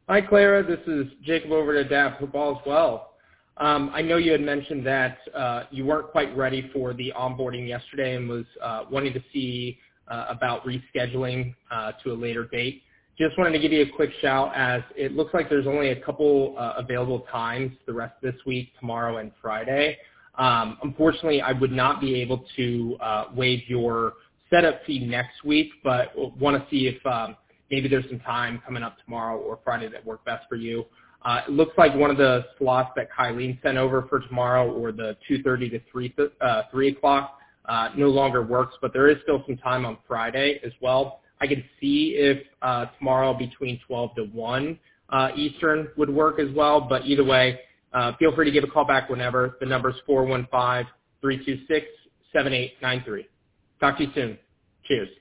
Hi, Clara. This is Jacob over at Adapt Football as well. I know you had mentioned that you weren't quite ready for the onboarding yesterday and was wanting to see about rescheduling to a later date. Just wanted to give you a quick shout as it looks like there's only a couple available times the rest of this week, tomorrow and Friday. Unfortunately, I would not be able to waive your setup fee next week, but want to see if maybe there's some time coming up tomorrow or Friday that work best for you. It looks like one of the slots that Kylene sent over for tomorrow, or the 2:30 to 3 o'clock, no longer works, but there is still some time on Friday as well. I can see if tomorrow between 12 to 1 Eastern would work as well, but either way, feel free to give a call back whenever. The number is 415-326-7893. Talk to you soon. Cheers.